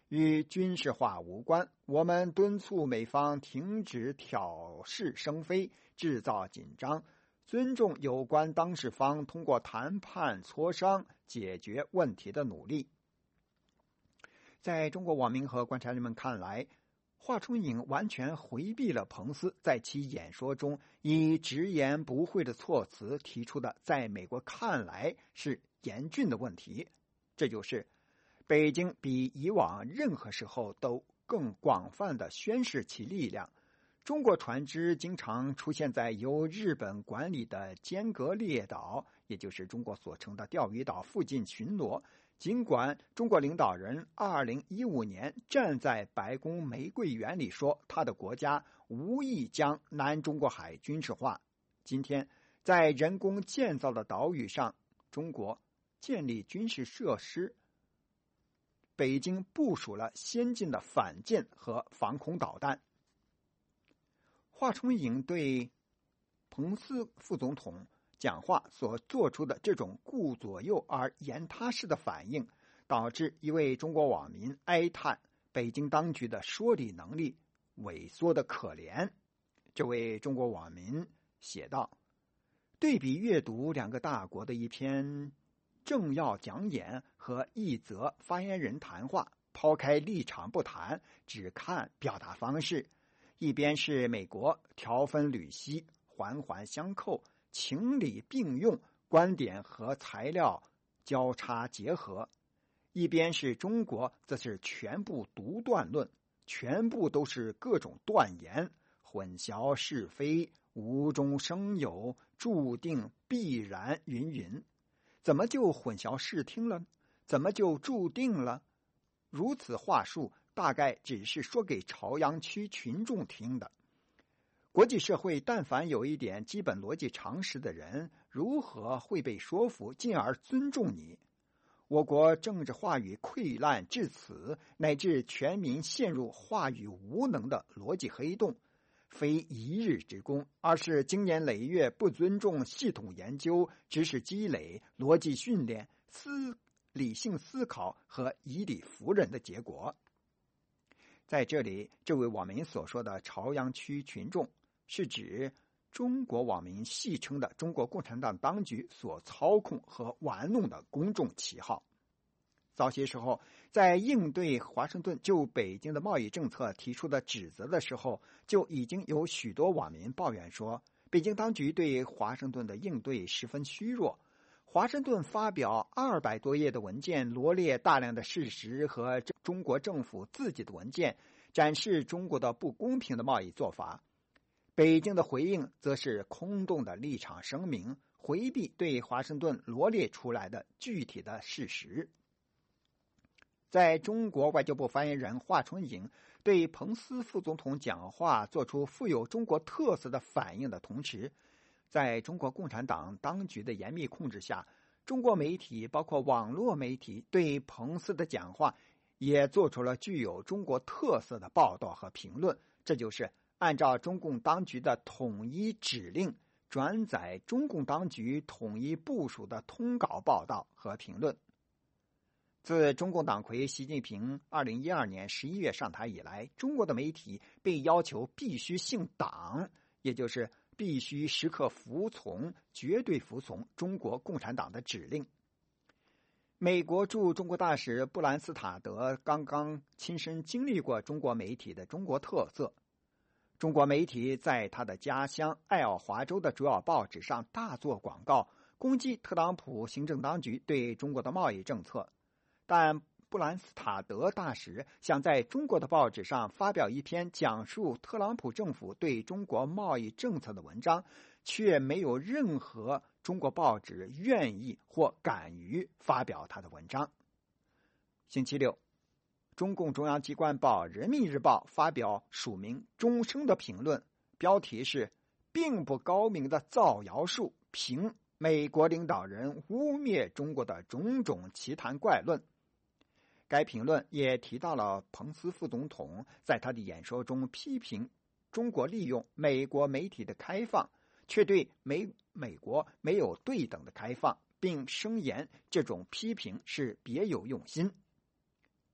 与军事化无关。我们敦促美方停止挑事生非，制造紧张，尊重有关当事方通过谈判磋商解决问题的努力。在中国网民和观察人们看来，华春莹完全回避了彭斯在其演说中以直言不讳的措辞提出的在美国看来是严峻的问题，这就是北京比以往任何时候都更广泛地宣示其力量。中国船只经常出现在由日本管理的尖阁列岛，也就是中国所称的钓鱼岛附近巡逻。尽管中国领导人2015年站在白宫玫瑰园里说他的国家无意将南中国海军事化，今天在人工建造的岛屿上，中国建立军事设施，北京部署了先进的反舰和防空导弹。华春莹对彭斯副总统讲话所做出的这种顾左右而言他式的反应，导致一位中国网民哀叹北京当局的说理能力萎缩的可怜。这位中国网民写道：对比阅读两个大国的一篇政要讲演和一则发言人谈话，抛开立场不谈，只看表达方式，一边是美国条分缕析，环环相扣，情理并用，观点和材料交叉结合，一边是中国则是全部独断论，全部都是各种断言，混淆是非，无中生有，注定必然云云。怎么就混淆视听了？怎么就注定了？如此话术大概只是说给朝阳区群众听的。国际社会但凡有一点基本逻辑常识的人，如何会被说服进而尊重你？我国政治话语溃烂至此，乃至全民陷入话语无能的逻辑黑洞，非一日之功，而是经年累月不尊重系统研究、知识积累、逻辑训练、理性思考和以理服人的结果。在这里，这位网民所说的朝阳区群众，是指中国网民戏称的中国共产党当局所操控和玩弄的公众旗号。早些时候，在应对华盛顿就北京的贸易政策提出的指责的时候，就已经有许多网民抱怨说，北京当局对华盛顿的应对十分虚弱。华盛顿发表200多页的文件，罗列大量的事实和中国政府自己的文件，展示中国的不公平的贸易做法。北京的回应则是空洞的立场声明，回避对华盛顿罗列出来的具体的事实。在中国外交部发言人华春莹对彭斯副总统讲话做出富有中国特色的反应的同时，在中国共产党当局的严密控制下，中国媒体包括网络媒体对彭斯的讲话也做出了具有中国特色的报道和评论，这就是按照中共当局的统一指令转载中共当局统一部署的通稿报道和评论。自中共党魁习近平2012年11月上台以来，中国的媒体被要求必须姓党，也就是必须时刻服从、绝对服从中国共产党的指令。美国驻中国大使布兰斯塔德刚刚亲身经历过中国媒体的中国特色。中国媒体在他的家乡爱奥华州的主要报纸上大做广告，攻击特朗普行政当局对中国的贸易政策。但布兰斯塔德大使想在中国的报纸上发表一篇讲述特朗普政府对中国贸易政策的文章，却没有任何中国报纸愿意或敢于发表他的文章。星期六，中共中央机关报《人民日报》发表署名钟声的评论，标题是“并不高明的造谣术，评美国领导人污蔑中国的种种奇谈怪论”。该评论也提到了彭斯副总统在他的演说中批评中国利用美国媒体的开放，却对美国没有对等的开放，并声言这种批评是别有用心。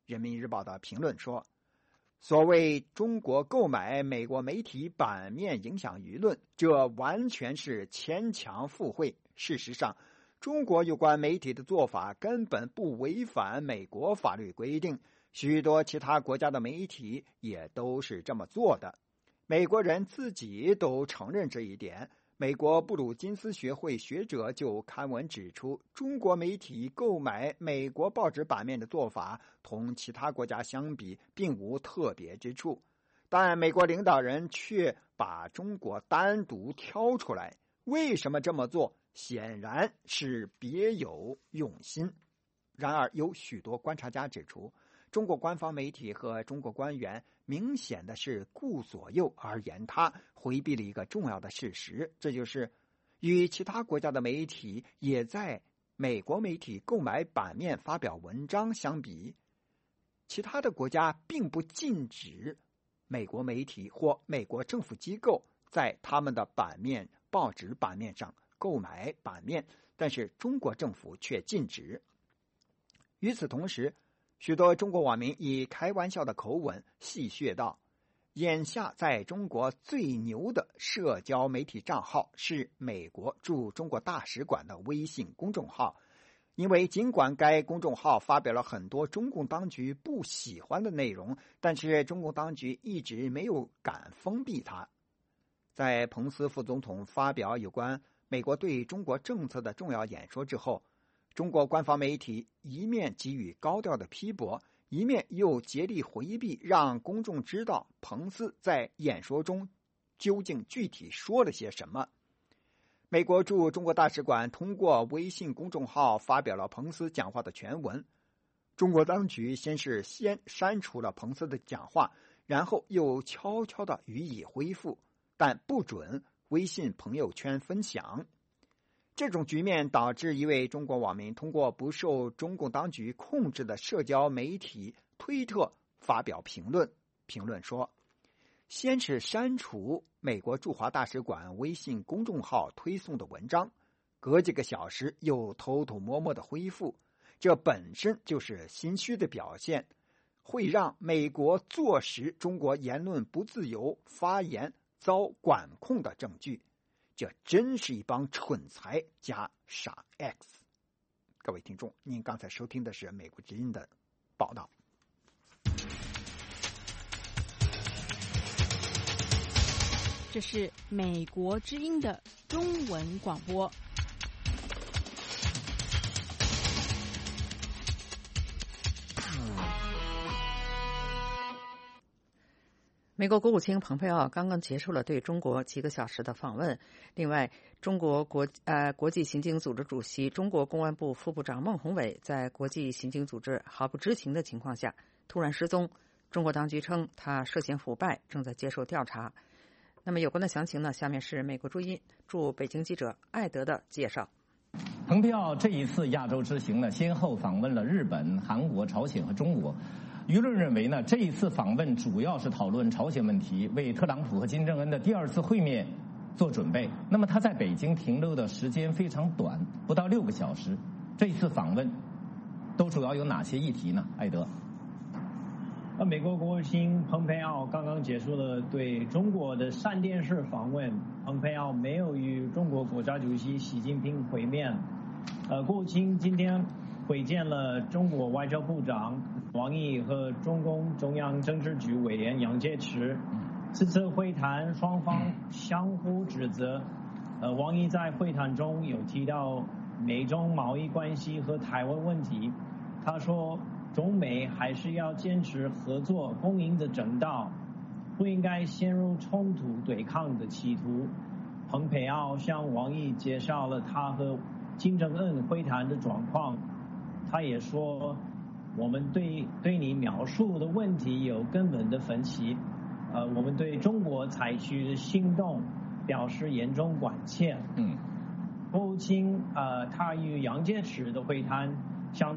人民日报的评论说，所谓中国购买美国媒体版面影响舆论，这完全是牵强附会。事实上，中国有关媒体的做法根本不违反美国法律规定，许多其他国家的媒体也都是这么做的。美国人自己都承认这一点。美国布鲁金斯学会学者就刊文指出，中国媒体购买美国报纸版面的做法同其他国家相比并无特别之处，但美国领导人却把中国单独挑出来。为什么这么做？显然是别有用心。然而，有许多观察家指出，中国官方媒体和中国官员明显的是顾左右而言他，回避了一个重要的事实，这就是与其他国家的媒体也在美国媒体购买版面发表文章相比，其他的国家并不禁止美国媒体或美国政府机构在他们的报纸版面上购买版面，但是中国政府却禁止。与此同时，许多中国网民以开玩笑的口吻戏谑道，眼下在中国最牛的社交媒体账号是美国驻中国大使馆的微信公众号，因为尽管该公众号发表了很多中共当局不喜欢的内容，但是中共当局一直没有敢封闭它。在彭斯副总统发表有关美国对中国政策的重要演说之后，中国官方媒体一面给予高调的批驳，一面又竭力回避让公众知道彭斯在演说中究竟具体说了些什么。美国驻中国大使馆通过微信公众号发表了彭斯讲话的全文。中国当局先删除了彭斯的讲话，然后又悄悄地予以恢复，但不准微信朋友圈分享。这种局面导致一位中国网民通过不受中共当局控制的社交媒体推特发表评论说，先是删除美国驻华大使馆微信公众号推送的文章，隔几个小时又偷偷摸摸的恢复，这本身就是心虚的表现，会让美国坐实中国言论不自由、发言遭管控的证据。这真是一帮蠢材加傻 X。 各位听众，您刚才收听的是美国之音的报道。 这是美国之音的中文广播。 美国国务卿蓬佩奥刚刚结束了对中国几个小时的访问。另外，中国国际刑警组织主席、中国公安部副部长孟宏伟在国际刑警组织毫不知情的情况下突然失踪，中国当局称他涉嫌腐败，正在接受调查。那么有关的详情呢？下面是美国驻北京记者艾德的介绍。 蓬佩奥这一次亚洲之行呢，先后访问了日本、韩国、朝鲜和中国。舆论认为呢，这一次访问主要是讨论朝鲜问题，为特朗普和金正恩的第二次会面做准备。那么他在北京停留的时间非常短，不到6个小时。这一次访问都主要有哪些议题呢？艾德。 美国国务卿蓬佩奥刚刚结束了对中国的闪电式访问，蓬佩奥没有与中国国家主席习近平会面。国务卿今天会见了中国外交部长王毅和中共中央政治局委员杨洁篪。此次会谈双方相互指责。王毅在会谈中有提到美中贸易关系和台湾问题，他说中美还是要坚持合作共赢的正道，不应该陷入冲突对抗的企图。蓬佩奥向王毅介绍了他和金正恩会谈的状况，他也说我们对你描述的问题有根本的分歧，我们对中国采取的行动表示严重关切。国务卿他与杨洁篪的会谈相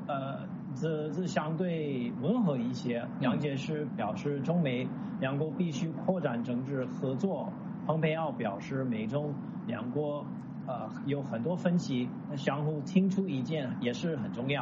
对温和一些。杨洁篪表示中美两国必须扩展政治合作，蓬佩奥表示美中两国有很多分歧，相互听出意见也是很重要。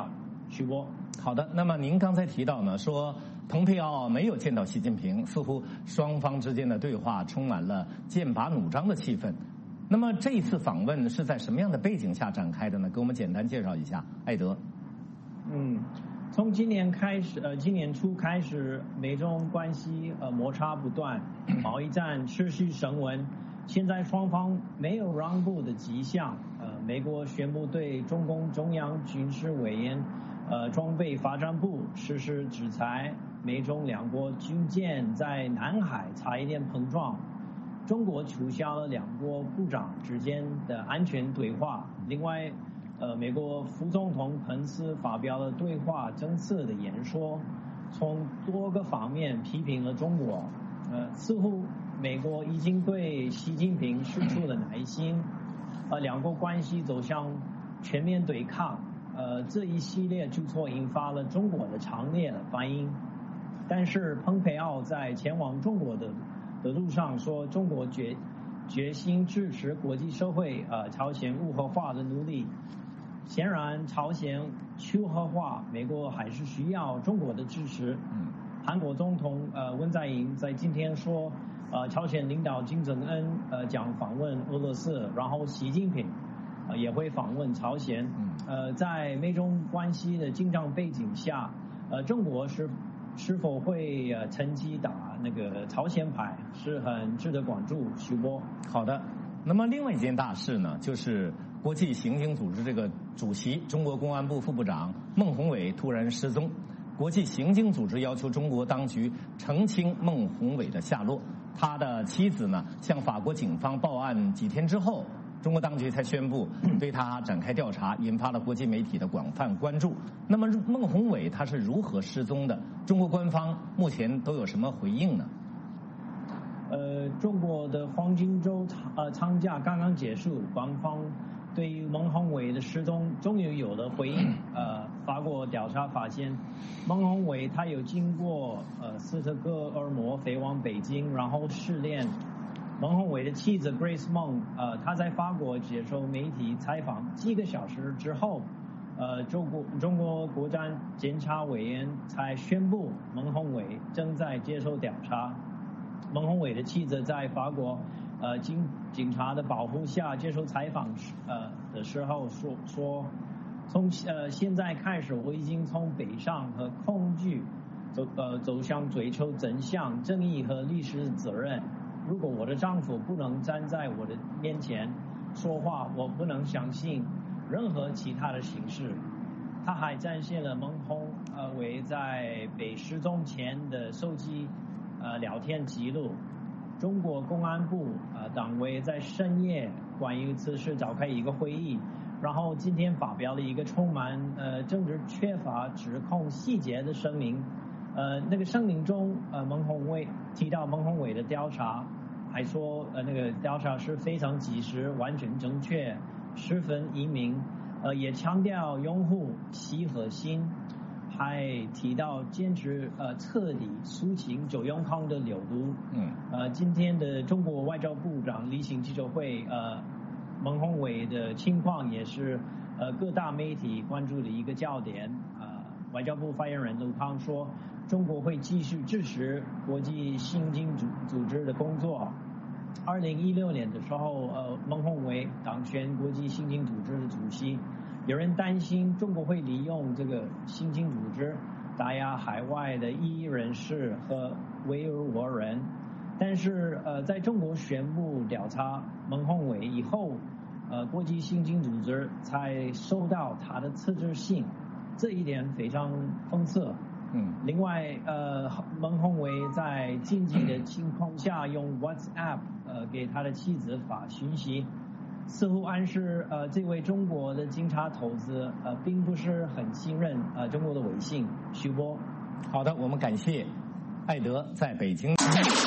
徐波，好的。那么您刚才提到呢，说蓬佩奥没有见到习近平，似乎双方之间的对话充满了剑拔弩张的气氛。那么这一次访问是在什么样的背景下展开的呢？给我们简单介绍一下，艾德。 从今年初开始，美中关系摩擦不断，贸易战持续升温。现在双方没有让步的迹象。美国宣布对中共中央军事委员装备发展部实施制裁，美中两国军舰在南海差一点碰撞。中国取消了两国部长之间的安全对话。另外，美国副总统彭斯发表了对华政策的演说，从多个方面批评了中国。似乎美国已经对习近平失去了耐心，两国关系走向全面对抗。这一系列举措引发了中国的强烈的反应。但是蓬佩奥在前往中国的路上说，中国决心支持国际社会朝鲜无核化的努力。显然，朝鲜去核化，美国还是需要中国的支持。韩国总统文在寅在今天说，朝鲜领导金正恩将访问俄罗斯，然后习近平也会访问朝鲜。在美中关系的紧张背景下，中国是否会趁机打那个朝鲜牌，是很值得关注。徐波， 好的。那么另外一件大事呢，就是国际刑警组织这个主席，中国公安部副部长孟宏伟突然失踪。国际刑警组织要求中国当局澄清孟宏伟的下落。他的妻子呢，向法国警方报案几天之后，中国当局才宣布对他展开调查，引发了国际媒体的广泛关注。那么孟宏伟他是如何失踪的？中国官方目前都有什么回应呢？ 中国的黄金周长假刚刚结束，官方对于孟宏伟的失踪终于有了回应。法国调查发现，孟宏伟他有经过斯德哥尔摩飞往北京，然后失联。孟宏伟的妻子 Grace 孟，他在法国接受媒体采访几个小时之后，中国国家检察委员才宣布孟宏伟正在接受调查。孟宏伟的妻子在法国警察的保护下接受采访的时候说，从现在开始，我已经从悲伤和恐惧走向追求真相、正义和历史的责任。如果我的丈夫不能站在我的面前说话，我不能相信任何其他的形式。他还展现了孟宏伟在被失踪前的手机聊天记录。中国公安部党委在深夜关于此事召开一个会议，然后今天发表了一个充满政治缺乏指控细节的声明。那个声明中，提到孟宏伟的调查，还说那个调查是非常及时、完全正确、十分严明，也强调拥护习核心，还提到坚持彻底肃清周永康的流毒。今天的中国外交部长例行记者会，孟宏伟的情况也是各大媒体关注的一个焦点。外交部发言人陆康说，中国会继续支持国际刑警组织的工作。2016年的时候，孟宏伟当选国际刑警组织的主席。有人担心中国会利用这个刑警组织打压海外的异议人士和维吾尔人。但是在中国宣布调查孟宏伟以后，国际刑警组织才收到他的辞职信，这一点非常讽刺。另外，孟宏伟在紧急的情况下用 WhatsApp 给他的妻子发讯息，似乎暗示这位中国的警察头子并不是很信任中国的微信。徐波， 好的，我们感谢艾德在北京。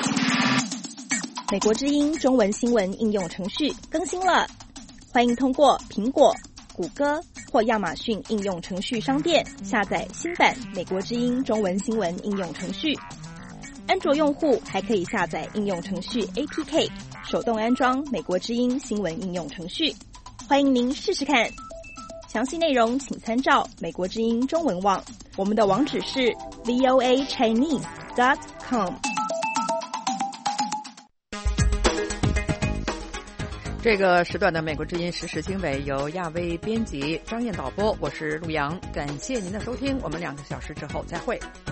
美国之音中文新闻应用程序更新了，欢迎通过苹果、谷歌或亚马逊应用程序商店下载新版美国之音中文新闻应用程序。安卓用户还可以下载应用程序 APK， 手动安装美国之音新闻应用程序。欢迎您试试看。 详细内容请参照美国之音中文网，我们的网址是 voachinese.com。 这个时段的美国之音时事经纬由亚威编辑，张燕导播，我是陆阳，感谢您的收听，我们2个小时之后再会。